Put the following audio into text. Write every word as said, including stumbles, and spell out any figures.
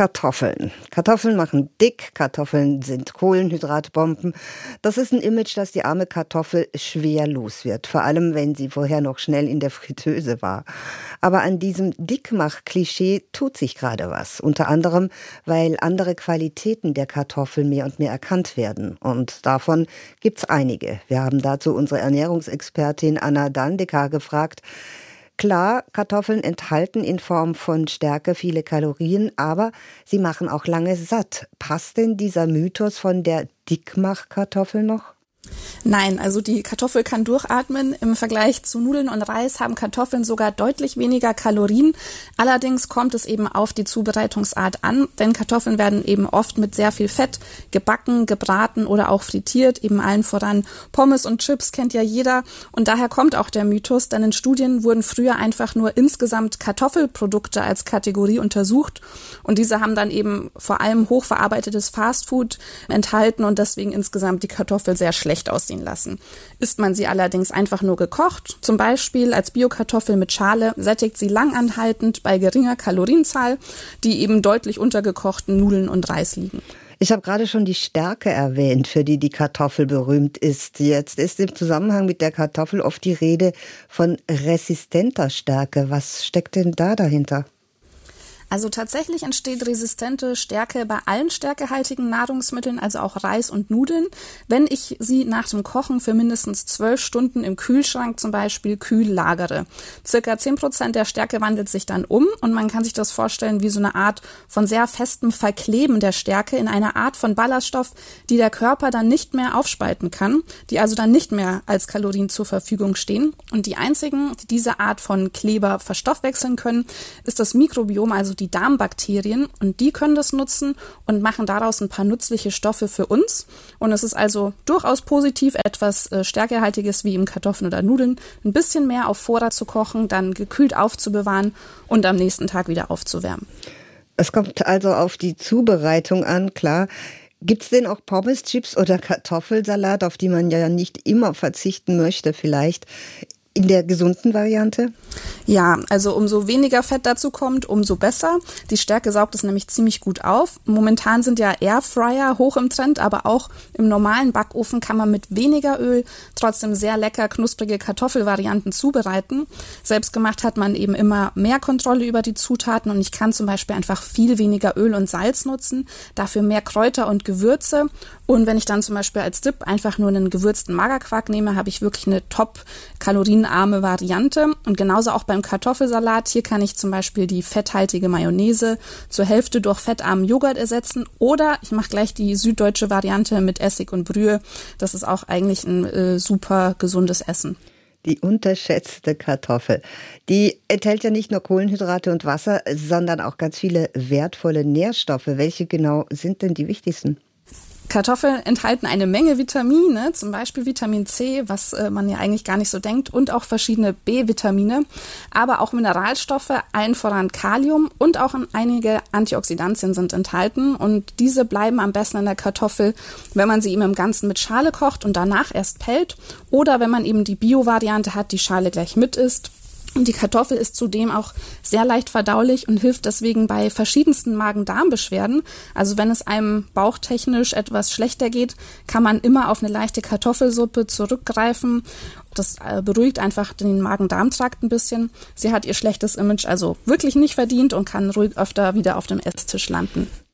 Kartoffeln. Kartoffeln machen dick, Kartoffeln sind Kohlenhydratbomben. Das ist ein Image, das die arme Kartoffel schwer los wird, vor allem wenn sie vorher noch schnell in der Fritteuse war. Aber an diesem Dickmach-Klischee tut sich gerade was, unter anderem, weil andere Qualitäten der Kartoffel mehr und mehr erkannt werden. Und davon gibt's einige. Wir haben dazu unsere Ernährungsexpertin Anna Dandecker gefragt. Klar, Kartoffeln enthalten in Form von Stärke viele Kalorien, aber sie machen auch lange satt. Passt denn dieser Mythos von der Dickmach-Kartoffel noch? Nein, also die Kartoffel kann durchatmen. Im Vergleich zu Nudeln und Reis haben Kartoffeln sogar deutlich weniger Kalorien. Allerdings kommt es eben auf die Zubereitungsart an, denn Kartoffeln werden eben oft mit sehr viel Fett gebacken, gebraten oder auch frittiert. Eben allen voran Pommes und Chips kennt ja jeder. Und daher kommt auch der Mythos, denn in Studien wurden früher einfach nur insgesamt Kartoffelprodukte als Kategorie untersucht. Und diese haben dann eben vor allem hochverarbeitetes Fastfood enthalten und deswegen insgesamt die Kartoffel sehr schlecht aussehen lassen. Isst man sie allerdings einfach nur gekocht, zum Beispiel als Biokartoffel mit Schale, sättigt sie langanhaltend bei geringer Kalorienzahl, die eben deutlich unter gekochten Nudeln und Reis liegen. Ich habe gerade schon die Stärke erwähnt, für die die Kartoffel berühmt ist. Jetzt ist im Zusammenhang mit der Kartoffel oft die Rede von resistenter Stärke. Was steckt denn da dahinter? Also tatsächlich entsteht resistente Stärke bei allen stärkehaltigen Nahrungsmitteln, also auch Reis und Nudeln, wenn ich sie nach dem Kochen für mindestens zwölf Stunden im Kühlschrank zum Beispiel kühl lagere. Circa zehn Prozent der Stärke wandelt sich dann um und man kann sich das vorstellen wie so eine Art von sehr festem Verkleben der Stärke in einer Art von Ballaststoff, die der Körper dann nicht mehr aufspalten kann, die also dann nicht mehr als Kalorien zur Verfügung stehen. Und die einzigen, die diese Art von Kleber verstoffwechseln können, ist das Mikrobiom, also die Darmbakterien, und die können das nutzen und machen daraus ein paar nützliche Stoffe für uns. Und es ist also durchaus positiv, etwas äh, Stärkehaltiges wie im Kartoffeln oder Nudeln ein bisschen mehr auf Vorrat zu kochen, dann gekühlt aufzubewahren und am nächsten Tag wieder aufzuwärmen. Es kommt also auf die Zubereitung an, klar. Gibt's denn auch Pommes, Chips oder Kartoffelsalat, auf die man ja nicht immer verzichten möchte vielleicht, in der gesunden Variante? Ja, also umso weniger Fett dazu kommt, umso besser. Die Stärke saugt es nämlich ziemlich gut auf. Momentan sind ja Airfryer hoch im Trend, aber auch im normalen Backofen kann man mit weniger Öl trotzdem sehr lecker knusprige Kartoffelvarianten zubereiten. Selbstgemacht hat man eben immer mehr Kontrolle über die Zutaten und ich kann zum Beispiel einfach viel weniger Öl und Salz nutzen, dafür mehr Kräuter und Gewürze. Und wenn ich dann zum Beispiel als Dip einfach nur einen gewürzten Magerquark nehme, habe ich wirklich eine top kalorienarme Variante. Und genauso auch beim Kartoffelsalat. Hier kann ich zum Beispiel die fetthaltige Mayonnaise zur Hälfte durch fettarmen Joghurt ersetzen. Oder ich mache gleich die süddeutsche Variante mit Essig und Brühe. Das ist auch eigentlich ein äh, super gesundes Essen. Die unterschätzte Kartoffel. Die enthält ja nicht nur Kohlenhydrate und Wasser, sondern auch ganz viele wertvolle Nährstoffe. Welche genau sind denn die wichtigsten? Kartoffeln enthalten eine Menge Vitamine, zum Beispiel Vitamin C, was äh, man ja eigentlich gar nicht so denkt, und auch verschiedene B-Vitamine, aber auch Mineralstoffe, allen voran Kalium, und auch einige Antioxidantien sind enthalten, und diese bleiben am besten in der Kartoffel, wenn man sie eben im Ganzen mit Schale kocht und danach erst pellt, oder wenn man eben die Bio-Variante hat, die Schale gleich mit isst. Und die Kartoffel ist zudem auch sehr leicht verdaulich und hilft deswegen bei verschiedensten Magen-Darm-Beschwerden. Also wenn es einem bauchtechnisch etwas schlechter geht, kann man immer auf eine leichte Kartoffelsuppe zurückgreifen. Das beruhigt einfach den Magen-Darm-Trakt ein bisschen. Sie hat ihr schlechtes Image also wirklich nicht verdient und kann ruhig öfter wieder auf dem Esstisch landen.